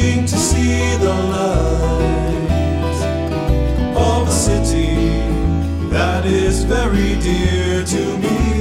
longing to see the light of a city that is very dear to me.